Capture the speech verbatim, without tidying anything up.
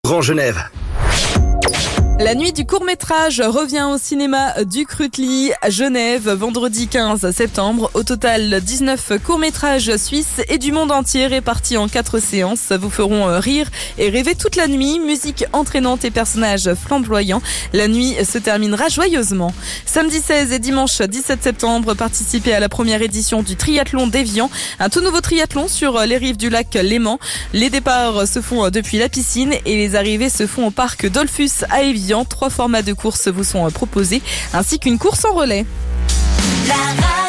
Grand Genève. La nuit du court-métrage revient au cinéma du Krutli à Genève, vendredi quinze septembre. Au total, dix-neuf courts-métrages suisses et du monde entier répartis en quatre séances vous feront rire et rêver toute la nuit. Musique entraînante et personnages flamboyants. La nuit se terminera joyeusement. Samedi seize et dimanche dix-sept septembre, participez à la première édition du triathlon d'Évian. Un tout nouveau triathlon sur les rives du lac Léman. Les départs se font depuis la piscine et les arrivées se font au parc Dollfus à Évian. Trois formats de course vous sont proposés, ainsi qu'une course en relais. La